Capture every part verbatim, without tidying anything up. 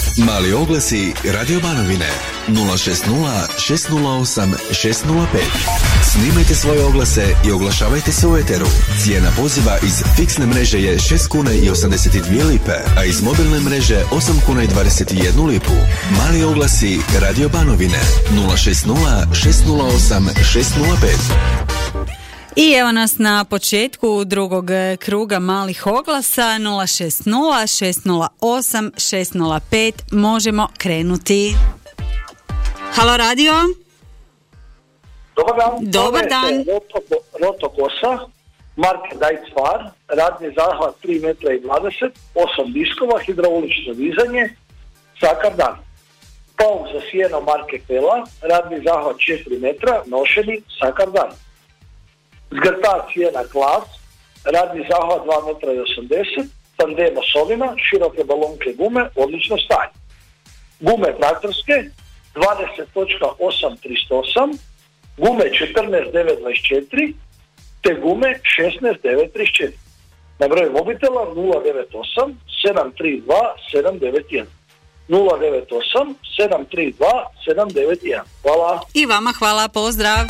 Mali oglasi Radio Banovine nula šest nula šest nula osam šest nula pet. Snimajte svoje oglase i oglašavajte se u eteru. Cijena poziva iz fiksne mreže je šest kuna i osamdeset dvije lipe, a iz mobilne mreže osam kuna i dvadeset jednu lipu. Mali oglasi Radio Banovine nula šest nula šest nula osam šest nula pet. I evo nas na početku drugog kruga malih oglasa nula šest nula šest nula osam šest nula pet. Možemo krenuti. Halo radio. Dobar dan. Dobar dan. Roto, roto kosa, marke Dajc Far, radni zahvat tri metra i dvadeset, osam diskova, hidraulično dizanje, sakar dan. Pauk za sjeno marke Pela, radni zahvat četiri metra, nošeni, sakar dan. Zgrtač cijena Klas, radni zahvat dva metra i osamdeset, tandem osovina, široke balonke gume, odlično stanje. Gume traktorske, dvadeset osam trideset osam, gume četrnaest devet dvadeset četiri, te gume šesnaest devet trideset četiri. Na broj mobitela nula devet osam sedam tri dva sedam devet jedan. nula devet osam sedam tri dva sedam devet jedan. Hvala. I vama hvala, pozdrav.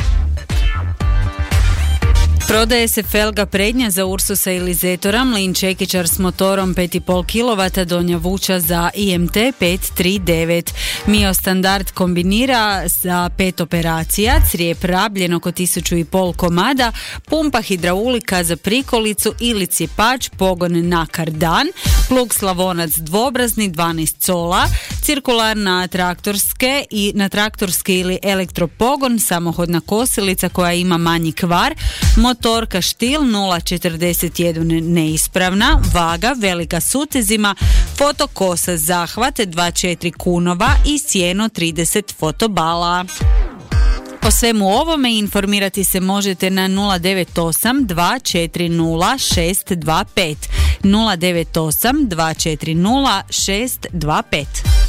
Prodaje se felga prednja za Ursusa ili Zetora, mlin čekičar s motorom pet i pol kilovata, donja vuča za I M T pet tri devet. Mio Standard kombinira za pet operacija, crijep rabljen oko tisuću i pol komada, pumpa hidraulika za prikolicu ili cipač, pogon na kardan, plug Slavonac dvobrazni dvanaest cola, cirkularna traktorske i na traktorski ili elektropogon, samohodna kosilica koja ima manji kvar, motorka Štil nula četrdeset jedan neispravna, vaga velika s utezima, fotokosa zahvat dva četiri kunova i sjeno trideset fotobala. O svemu ovome informirati se možete na nula devet osam dva četiri nula šest dva pet nula devet osam dva četiri nula šest dva pet.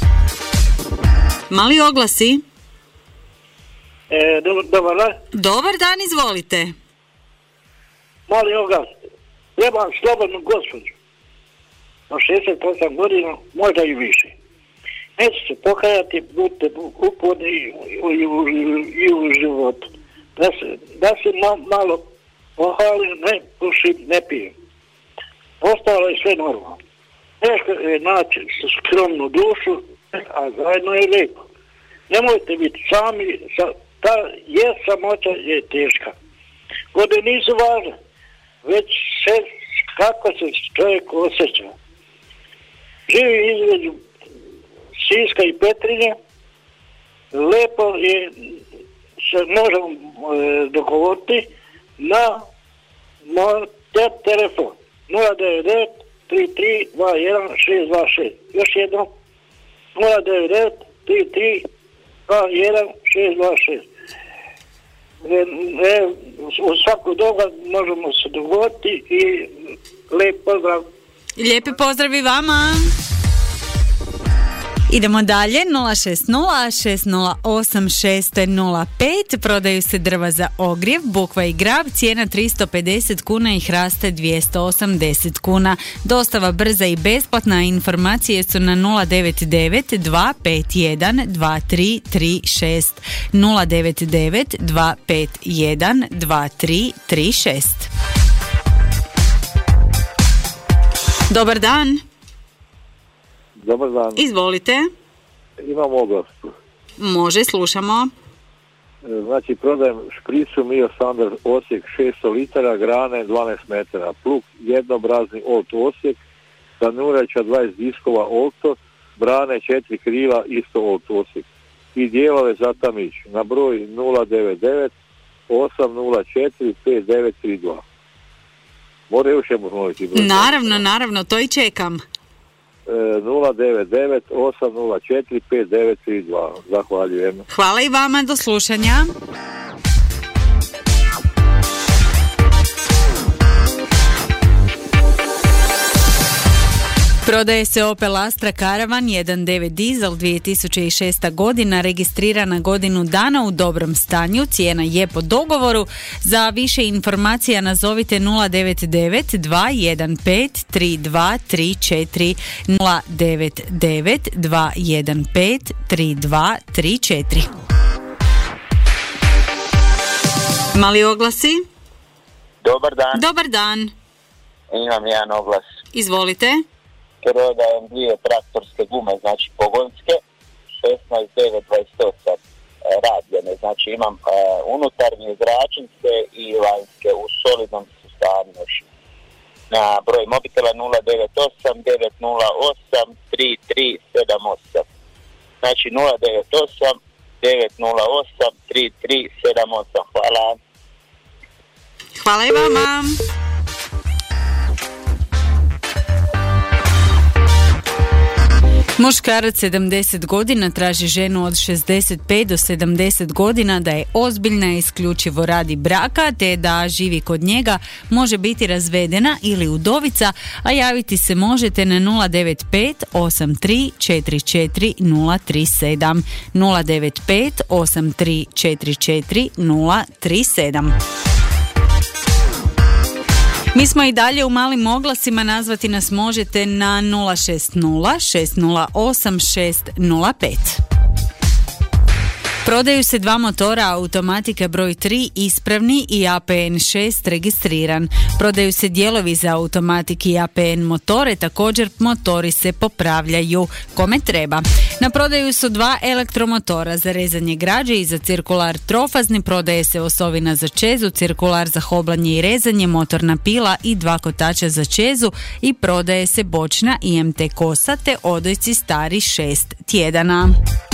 Mali oglasi. E, dobar, dobar dan. Dobar dan, izvolite. Mali oglas. Trebam slobodnu gospođu. Na šezdeset osam godina, možda i više. Neću se pokajati, budite uporni i, i, i u životu. Da se, da se ma, malo pohvalim, ne pušim, ne pijem. Ostalo je sve normalno. Teško je naći skromnu dušu, a zajedno je lijepo. Nemojte biti sami, sa, ta je samoća je teška. Godine nisu važne, već se, kako se čovjek osjeća. Živi između Siska i Petrinje, lepo je, se možemo e, dogovoriti na moj te, telefon nula devet devet tri tri dva jedan šest dva šest. Još jednom nula devet devet tri tri dva jedan šest dva šest. E, e, u svaku doba možemo se dogovoriti i lijep pozdrav. Lijepi pozdrav i vama. Idemo dalje, nula šest nula šest nula osam šest nula pet. Prodaju se drva za ogrjev, bukva i grab, cijena tristo pedeset kuna i hraste dvjesto osamdeset kuna. Dostava brza i besplatna, informacije su na nula devet devet dva pet jedan dva tri tri šest nula devet devet dva pet jedan dva tri tri šest. Dobar dan. Dobar dan. Izvolite. Imam oglas. Može, slušamo. Znači, prodajem špricu Mio Standard Osijek šesto litara, grane dvanaest metara, plug jednobrazni Olt Osijek, tanurača dvadeset diskova Olto, brane četiri krila isto Olt Osijek i dijelove za tamić na broj nula devet devet osam nula četiri pet devet tri dva. Mora još jednom ponoviti. Naravno, naravno, to i čekam. nula devet devet osam nula četiri pet devet tri dva. Zahvaljujem. Hvala i vama, do slušanja. Prodaje se Opel Astra Caravan jedan devet dizel dvije tisuće šesta godina, registrirana godinu dana u dobrom stanju, cijena je po dogovoru. Za više informacija nazovite nula devet devet dva jedan pet tri dva tri četiri nula devet devet dva jedan pet tri dva tri četiri. Mali oglasi? Dobar dan. Dobar dan. Imam jedan oglas. Izvolite. Prodajem dvije traktorske gume, znači pogonske, šesnaest devet dvadeset osam radljene, znači imam uh, unutarnje zračnice i vanjske u solidnom stanju. Na broj mobitela nula devet osam devet nula osam tri tri sedam osam. Znači nula devet osam devet nula osam tri tri sedam osam. Hvala. Hvala i vama. Muškarac sedamdeset godina traži ženu od šezdeset pet do sedamdeset godina da je ozbiljna isključivo radi braka te da živi kod njega, može biti razvedena ili udovica, a javiti se možete na nula devet pet osam tri četiri četiri nula tri sedam nula devet pet osam tri četiri četiri nula tri sedam. Mi smo i dalje u malim oglasima, nazvati nas možete na nula šest nula šest nula osam šest nula pet. Prodaju se dva motora automatika broj tri ispravni i A P N šest registriran. Prodaju se dijelovi za automatik i A P N motore, također motori se popravljaju kome treba. Na prodaju su dva elektromotora za rezanje građe i za cirkular trofazni. Prodaje se osovina za čezu, cirkular za hoblanje i rezanje, motorna pila i dva kotača za čezu i prodaje se bočna I M T kosa te odojci stari šest tjedana.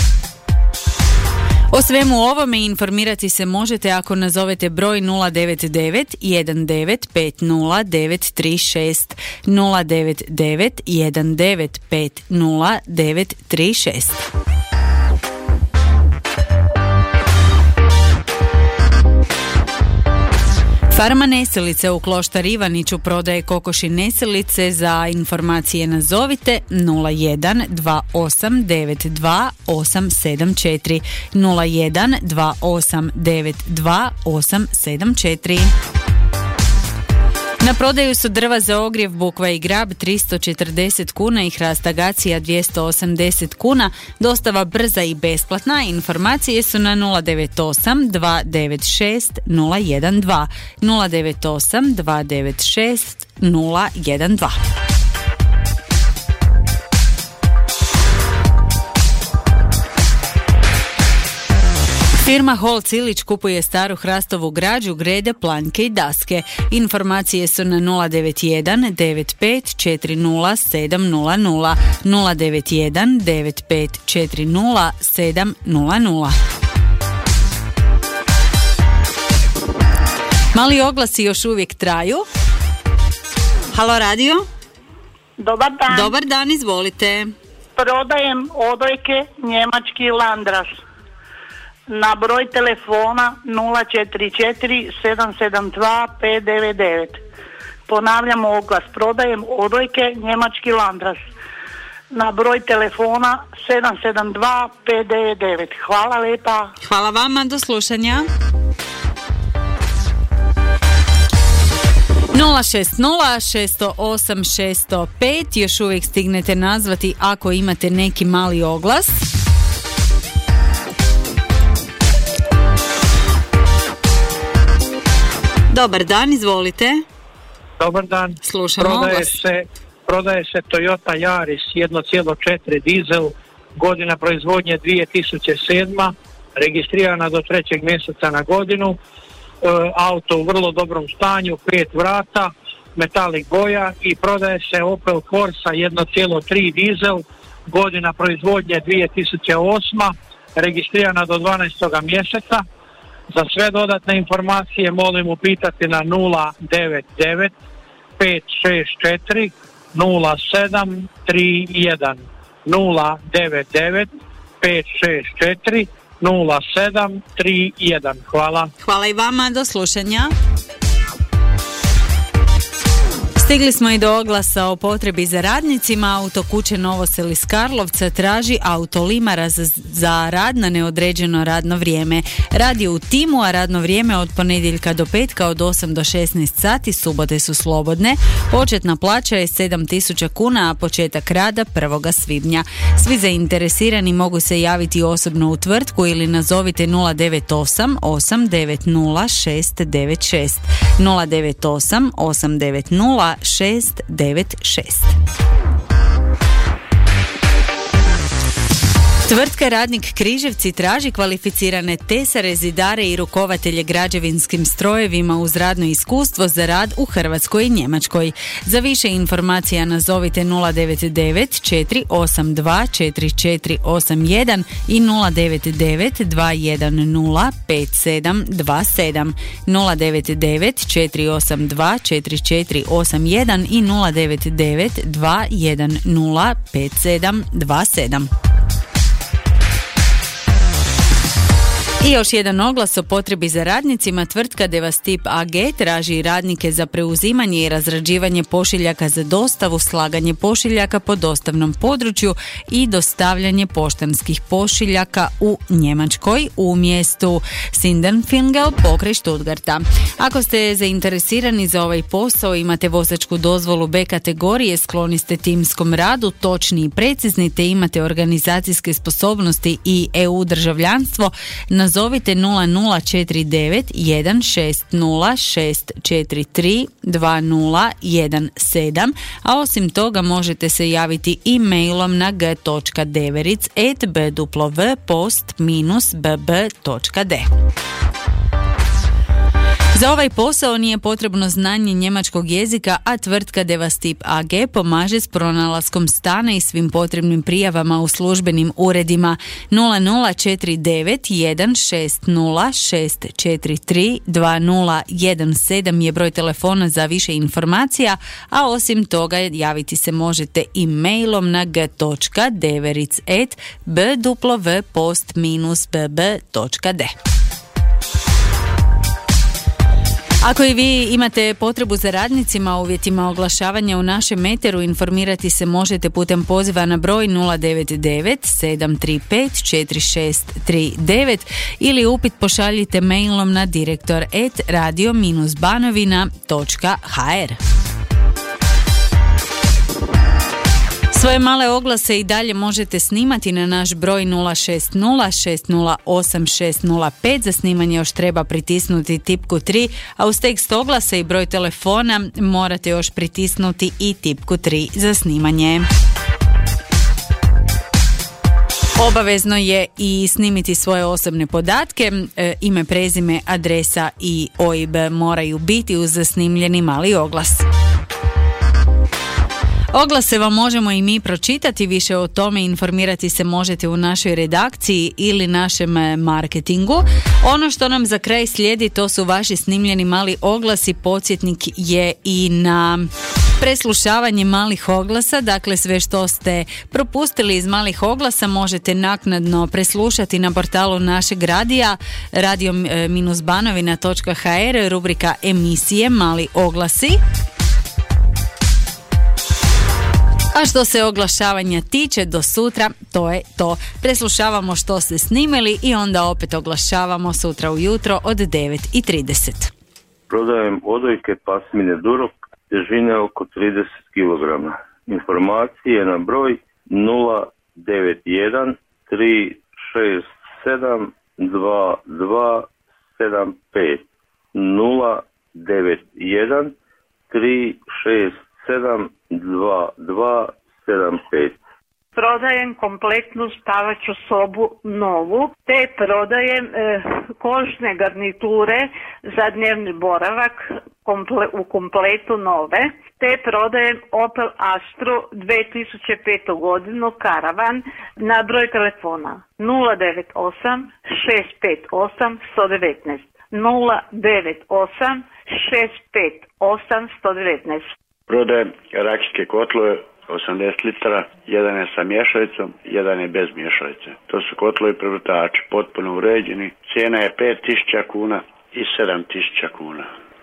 O svemu ovome informirati se možete ako nazovete broj nula devet devet jedan devet pet nula devet tri šest nula devet devet jedan devet pet nula devet tri šest. Farma Neselice u Kloštar Ivaniću prodaje kokoši neselice. Za informacije nazovite nula jedan dva osam devet dva osam sedam četiri nula jedan dva osam devet dva osam sedam četiri. Na prodaju su drva za ogrjev bukva i grab tristo četrdeset kuna i hrast agacija dvjesto osamdeset kuna. Dostava brza i besplatna. Informacije su na nula devet osam dva devet šest nula jedan dva nula devet osam dva devet šest nula jedan dva. Firma Holc Ilić kupuje staru hrastovu građu, grede, planjke i daske. Informacije su na nula devet jedan devet pet četiri nula sedam nula nula nula devet jedan devet pet četiri nula sedam nula nula. Mali oglasi još uvijek traju. Halo radio. Dobar dan. Dobar dan, izvolite. Prodajem odojke njemački Landras. Na broj telefona nula četiri četiri sedam sedam dva pet devet devet. Ponavljam oglas, prodajem odojke njemački Landras. Na broj telefona sedam sedam dva pet devet devet. Hvala lijepa. Hvala vama, do slušanja. nula šest nula šest zero osam šest zero pet. Još uvijek stignete nazvati ako imate neki mali oglas. Dobar dan, izvolite. Dobar dan. Slušamo prodaje oglas. se, prodaje se Toyota Yaris jedan zarez četiri dizel, godina proizvodnje dvije tisuće sedma, registrirana do trećeg mjeseca na godinu, e, auto u vrlo dobrom stanju, pet vrata, metalik boja i prodaje se Opel Corsa jedan zarez tri dizel, godina proizvodnje dvije tisuće osma, registrirana do dvanaestog mjeseca. Za sve dodatne informacije molim upitati na nula devet devet pet šest četiri nula sedam tri jedan nula devet devet pet šest četiri nula sedam tri jedan. Hvala. Hvala i vama, do slušanja. Stigli smo i do oglasa o potrebi za radnicima. Auto kuće Novosel iz Karlovca traži autolimara za, za rad na neodređeno radno vrijeme. Rad je u timu, a radno vrijeme od ponedjeljka do petka od osam do šesnaest sati, subote su slobodne. Početna plaća je sedam tisuća kuna, a početak rada prvog svibnja. Svi zainteresirani mogu se javiti osobno u tvrtku ili nazovite nula devet osam osam devet nula šest devet šest nula devet osam osam devet nula šest devet šest. Tvrtka Radnik Križevci traži kvalificirane tesare, zidare i rukovatelje građevinskim strojevima uz radno iskustvo za rad u Hrvatskoj i Njemačkoj. Za više informacija nazovite nula devet devet četiri osam dva četiri četiri osam jedan i nula devet devet dva jedan nula pet sedam dva sedam nula devet devet četiri osam dva četiri četiri osam jedan i nula devet devet dva jedan nula pet sedam dva sedam. I još jedan oglas o potrebi za radnicima. Tvrtka Devastip A G traži radnike za preuzimanje i razrađivanje pošiljaka za dostavu, slaganje pošiljaka po dostavnom području i dostavljanje poštanskih pošiljaka u Njemačkoj u mjestu Sindenfingel pokraj Stuttgarta. Ako ste zainteresirani za ovaj posao, imate vozačku dozvolu B kategorije, skloni ste timskom radu, točni i precizni, te imate organizacijske sposobnosti i E U državljanstvo, nazovite nula nula četiri devet jedan šest nula šest četiri tri dva nula jedan sedam, a osim toga možete se javiti e-mailom na g točka deveric at b w post b b točka d. Za ovaj posao nije potrebno znanje njemačkog jezika, a tvrtka Devastip A G pomaže s pronalaskom stana i svim potrebnim prijavama u službenim uredima. nula nula četiri devet jedan šest nula šest četiri tri dva nula jedan sedam je broj telefona za više informacija, a osim toga javiti se možete e-mailom na g točka deveric at b w post b b točka d. Ako i vi imate potrebu za radnicima u uvjetima oglašavanja u našem eteru, informirati se možete putem poziva na broj nula devet devet sedam tri pet četiri šest tri devet ili upit pošaljite mailom na direktor at radio banovina točka h r. Svoje male oglase i dalje možete snimati na naš broj nula šest nula šest nula osam šest nula pet. Za snimanje još treba pritisnuti tipku tri, a uz tekst oglasa i broj telefona morate još pritisnuti i tipku tri za snimanje. Obavezno je i snimiti svoje osobne podatke, e, ime, prezime, adresa i O I B moraju biti uz snimljeni mali oglas. Oglase vam možemo i mi pročitati, više o tome informirati se možete u našoj redakciji ili našem marketingu. Ono što nam za kraj slijedi, to su vaši snimljeni mali oglasi. Podsjetnik je i na preslušavanje malih oglasa, dakle sve što ste propustili iz malih oglasa možete naknadno preslušati na portalu našeg radija radio banovina točka h r, rubrika emisije Mali oglasi. A što se oglašavanja tiče, do sutra, to je to. Preslušavamo što ste snimili i onda opet oglašavamo sutra ujutro od devet i trideset. Prodajem odojke pasmine Durok, težine oko trideset kilograma. Informacije na broj nula devet jedan tri šest sedam dva dva sedam pet nula devet jedan tri šest sedam dva dva sedam pet. Prodajem kompletnu spavaću sobu novu, te prodajem e, kožne garniture za dnevni boravak komple, u kompletu nove, te prodajem Opel Astru dvije tisuće pete godinu karavan na broj telefona nula devet osam šest pet osam sto devetnaest nula devet osam šest pet osam sto devetnaest. Prodajem rakijske kotlove osamdeset litara, jedan je sa mješalicom, jedan je bez mješalice. To su kotlovi prevrtači, potpuno uređeni. Cijena je pet tisuća kuna i sedam tisuća kuna.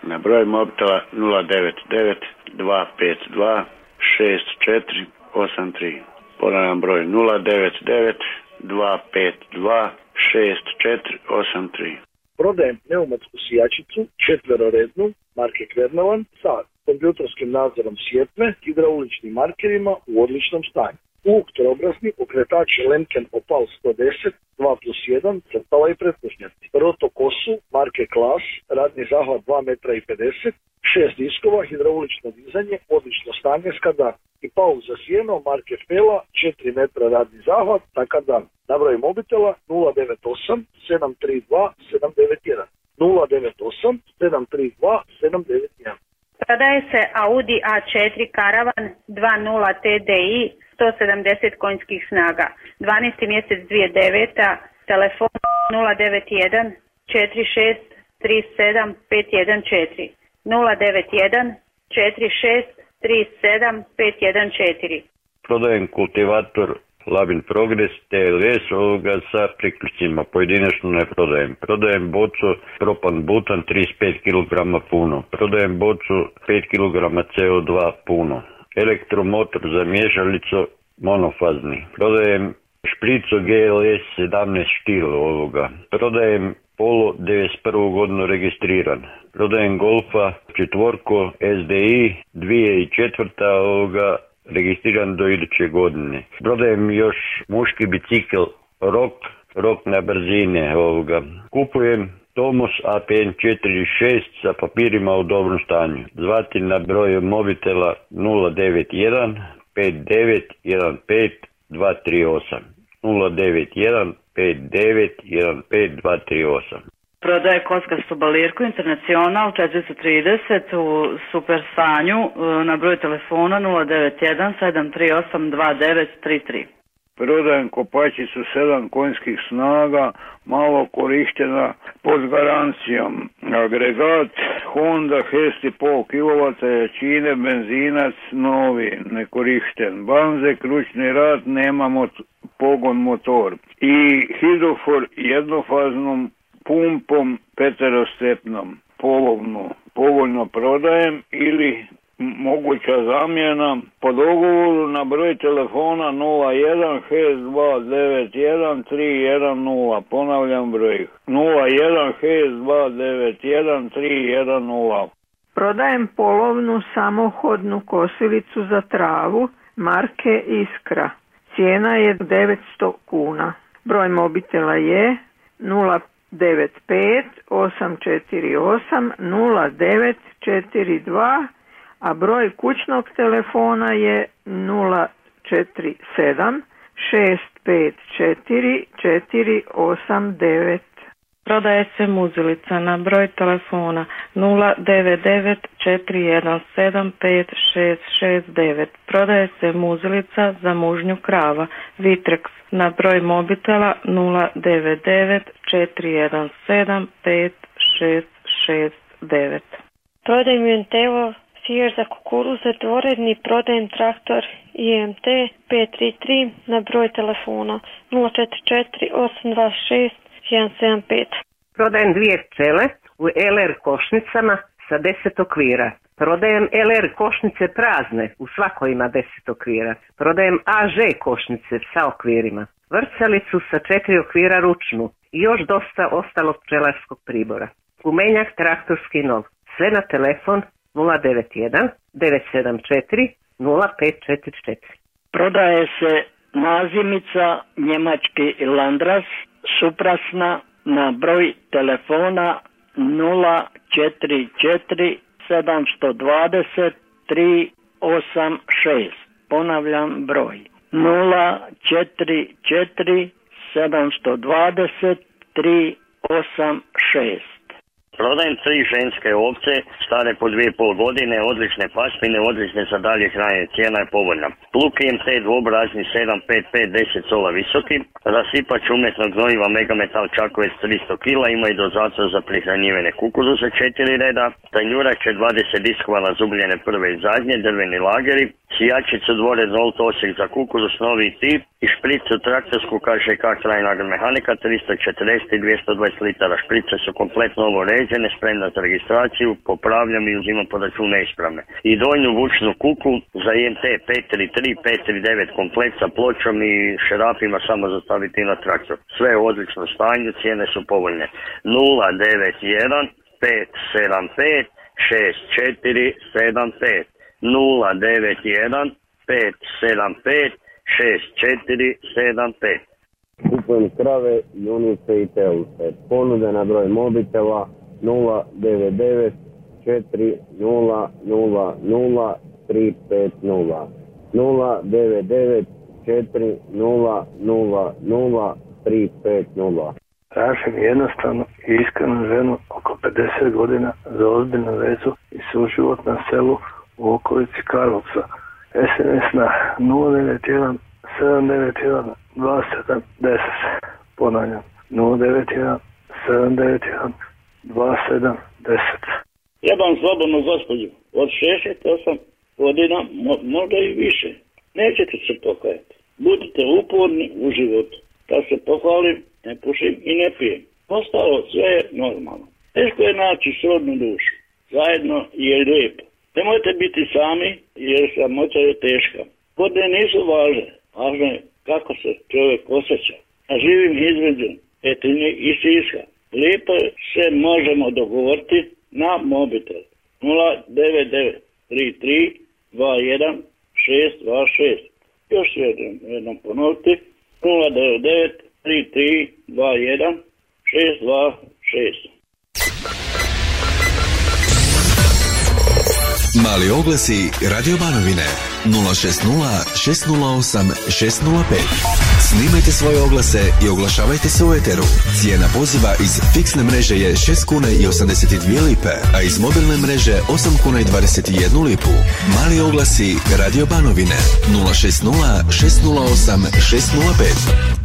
na broj mobitela nula devet devet dva pet dva šest četiri osam tri. Ponavljam broj nula devet devet dva pet dva šest četiri osam tri. Prodajem pneumatsku sijačicu četverorednu marke Kvernovan sa kompjuterskim nadzorom sjetve, hidrauličnim markerima u odličnom stanju. Uvuktor obrazni okretač Lemken Opal sto deset dva plus jedan, crtala i pretpošnjaci. Roto kosu marke Klas, radni zahvat dva metra i pedeset, šest diskova, hidraulično dizanje, odlično stanje skada. I pauz za sjeno marke Fela, četiri metra radni zahvat, tako da na broj mobitela nula devet osam sedam tri dva sedam devet jedan. nula devet osam sedam tri dva sedam devet jedan. Prodaje se Audi A četiri Karavan dva nula T D I sto sedamdeset konjskih snaga. dvanaesti mjesec dvije tisuće devete. Telefon nula devet jedan četiri šest tri sedam pet jedan četiri. nula devet jedan četiri šest tri sedam pet jedan četiri. Prodajem kultivator Labin Progress T L S ovoga sa priključcima, pojedinačno ne prodajem. Prodajem bocu propan butan trideset pet kilograma puno. Prodajem bocu pet kilograma C O dva puno. Elektromotor za miješalicu monofazni. Prodajem šprico G L S sedamnaest štil ovoga. Prodajem Polo devedeset prvu godinu registriran. Prodajem Golfa četvorku S D I dvije tisuće četvrta ovoga registriran do iduće godine. Prodajem još muški bicikl Rock, Rock na brzine ovoga. Kupujem Tomos A P N četiri šest sa papirima u dobrom stanju. Zvati na broj mobitela nula devet jedan pet devet jedan pet dva tri osam. nula devet jedan pet devet jedan pet dva tri osam. Prodaje kockastu balirku Internacional četiristo trideset u super stanju na broj telefona nula devet jedan sedam tri osam dva devet tri tri. Prodajem kopačicu sedam konjskih snaga, malo korištena pod garancijom. Agregat Honda šest i pol kilovata jačine, benzinac novi, nekorišten. Banze, kručni rad, nema mot- pogon motor. I hidrofor jednofaznom pumpom peterostepnom, polovnu. Povoljno prodajem ili moguća zamjena po dogovoru na broj telefona nula jedan šest dva devet jedan tri jedan nula. Ponavljam broj nula jedan šest dva devet jedan tri jedan nula. Prodajem polovnu samohodnu kosilicu za travu marke Iskra. Cijena je devetsto kuna. Broj mobitela je nula devet pet osam četiri osam nula devet četiri dva, a broj kućnog telefona je nula četiri sedam šest pet četiri četiri osam devet. Prodaje se muzilica na broj telefona nula devet devet četiri jedan sedam pet šest šest devet. Prodaje se muzilica za mužnju krava Vitrex na broj mobitela nula devet devet četiri jedan sedam pet šest šest devet. Prodajem Junteo Sijer za kukuruze dvoredni, prodajem traktor I M T pet tri tri na broj telefona nula četiri četiri osam dva šest jedan sedam pet. Prodajem dvije pčele u L R košnicama sa deset okvira. Prodajem L R košnice prazne, u svakoj ima deset okvira. Prodajem A Ž košnice sa okvirima. Vrcalicu sa četiri okvira ručnu i još dosta ostalog pčelarskog pribora. Gumenjak traktorski nov. Sve na telefon nula devet jedan devet sedam četiri nula pet četiri četiri. Prodaje se nazimica njemački Landras suprasna na broj telefona nula četiri četiri sedam dvanaest tri osam šest. Ponavljam broj nula četiri četiri sedam dvanaest tri osam šest. Prodajem tri ženske ovce, stare po dvije i pol godine, odlične pasmine, odlične za dalje hranje, cijena je povoljna. Pluk I M T dvobrazni sedam pet pet deset sola visoki, rasipač umjetnog gnojiva Megametal Čakovec tristo kila, ima i dozator za prihranjivanje kukuruza četiri reda, tanjurače dvadeset diskova na zubljene prve i zadnje, drveni lageri, sijačicu dvored Volt Osijek za kukuruz novi tip i špricu traktorsku K Ž K trajna agromehanika tristo četrdeset i dvjesto dvadeset litara. Šprice su kompletno ovo ređene povrijeđene, spremna za registraciju, popravljam i uzimam pod račun neispravne. I donju vučnu kuklu za I M T pet tri tri, pet tri devet komplet sa pločom i šerafima samo za staviti na traktor. Sve u odličnom stanju, cijene su povoljne. nula devet jedan pet sedam pet šest četiri sedam pet nula devet jedan pet sedam pet šest četiri sedam pet. Kupujem krave, junice i telce. Ponude na broj mobitela nula devet devet četiri nula nula nula tri pet nula nula devet devet četiri nula nula nula tri pet nula. Tražim jednostavno i iskrenu ženu oko pedeset godina za ozbiljnu vezu i suživot na selu u okolici Karlovca. S M S na nula devet jedan sedam devet jedan dva sedam deset. Ponavljam, nula devet jedan sedam devet jedan dva sedam deset. Jebam slobodnu gospođu, od šezdeset osam godina, mo- možda i više. Nećete se pokajati. Budite uporni u životu. Da se pohvalim, ne pušim i ne pijem. Ostalo sve je normalno. Teško je naći srodnu dušu. Zajedno je lijepo. Nemojte biti sami jer samoća je teška. Godine nisu važne. Važno je kako se čovjek osjeća. A živim između Petrinje i Siska. Lijepo se možemo dogovoriti na mobitel. nula devet devet tri tri dva jedan šest dva šest. Još jednom, jednom ponoviti. nula devet devet tri tri dva jedan šest dva šest. Mali oglasi Radio Banovine nula šest nula šest nula osam šest nula pet. Snimajte svoje oglase i oglašavajte se u eteru. Cijena poziva iz fiksne mreže je šest kuna i osamdeset dvije lipe, a iz mobilne mreže osam kuna i dvadeset jednu lipu. Mali oglasi Radio Banovine nula šest nula šest nula osam šest nula pet.